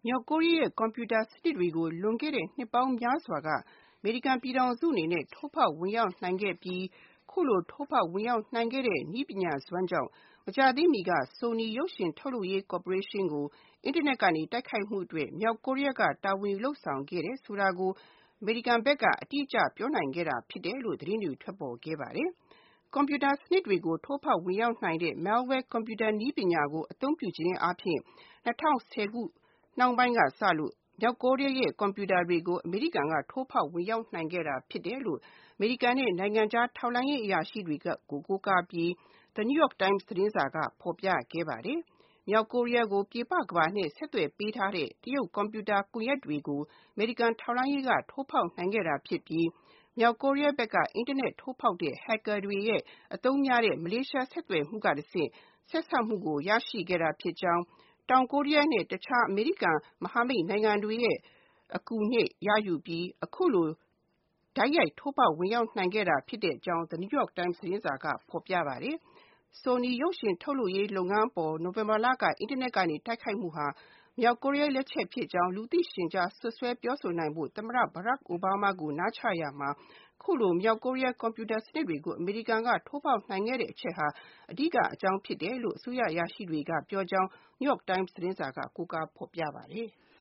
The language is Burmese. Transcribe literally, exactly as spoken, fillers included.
မြောက်ကိုရီးယားရဲ့ကွန်ပျူတာစနစ်တွေကိုလွန်ခဲ့တဲ့နှစ်ပေါင်းများစွာကအမေရိကန်ပြည်ထောင်စုအနေနဲ့ထိုးဖောက်ဝင်ရောက်နိုင်ခဲ့ပြီးခုလိုထိုးဖောက်ဝင်ရောက်နိုင်ခဲ့တဲ့နည်းပညာစွမ်းကြောင့်မကြာသေးမီက Sony ရုပ်ရှင်ထုတ်လုပ်ရေးကော်ပိုရေးရှင်းကိုအင်တာနက်ကနေတိုက်ခိုက်မှုအတွက်မြောက်ကိုရီးယားကတာဝန်ယူလုပ်ဆောင်ခဲ့တယ်ဆိုတာကိုအမေရိကန်ဘက်ကအတိအကျပြောနိုင်ခဲ့တာဖြစ်တယ်လို့သတင်းတွေထွက်ပေါ်ခဲ့ပါတယ်။ကွန်ပျူတာစနစ်တွေကိုထိုးဖောက်ဝင်ရောက်နိုင်တဲ့ malware ကွန်ပျူတာနည်းပညာကိုအသုံးပြုခြင်းအားဖြင့်၂၀၁၀ခုနှောင်းပိုင်းကစလို့မြောက်ကိုရီးယားရဲ့ကွန်ပျူတာတွေကိုအမေရိကန်ကထိုးဖောက်ဝင်ရောက်နိုင်ခဲ့တာဖြစ်တယ်လို့အမေရိကန်နဲ့နိုင်ငံခြားထောက်လှမ်းရေးအရာရှိတွေကိုကိုးကားပြီး The New York Times သတင်းစာကဖော်ပြခဲ့ပါတယ်။မြောက်ကိုရီးယားကိုပြည်ပကမ္ဘာနဲ့ဆက်သွယ်ပေးထားတဲ့တရုတ်ကွန်ပျူတာကွန်ရက်တွေကိုအမေရိကန်ထောက်လှမ်းရေးကထိုးဖောက်နိုင်ခဲ့တာဖြစ်ပြီးမြောက်ကိုရီးယားဘက်ကအင်တာနက်ထိုးဖောက်တဲ့ hacker တွေရဲ့အသုံးများတဲ့မလေးရှားဆက်သွယ်မှုကတဆင့်ဆက်စပ်မှုကိုရရှိခဲ့တာဖြစ်ကြောင်းတောင်ကိုရီးယားနဲ့တခြားအမေရိကန်မဟာမိတ်နိုင်ငံတွေရဲ့အကူအညီရယူပြီးအခုလိုတိုက်ရိုက်ထိုးဖောက်ဝင်ရောက်နိုင်ခဲ့တာဖြစ်တဲ့အကြောင်း The New York Times သတင်းစာကဖော်ပြပါတယ်။ Sony ရုပ်ရှင်ထုတ်လုပ်ရေးလုပ်ငန်းအပေါ်နိုဝင်ဘာလကအင်တာနက်ကနေတိုက်ခိုက်မှုဟာမြောက်ကိုရီးယားလက်ချက်ဖြစ်ကြောင်းလူသိရှင်ကြားစွပ်စွဲပြောဆိုနိုင်ဖို့သမ္မတ Barack Obama ကိုနားချရာမှာခုလိုမြောက်ကိုရီးယားကွန်ပျူတာစနစ်တွေကိုအမေရိကန်ကထိုးဖောက်နိုင်ခဲ့တဲ့အချက်ဟာအဓိကအကြောင်းဖြစ်တယ်လို့အစိုးရအရာရှိတွေကပြောကြောင်း New York Times သတင်းစာကကိုးကားဖော်ပြပါတယ်။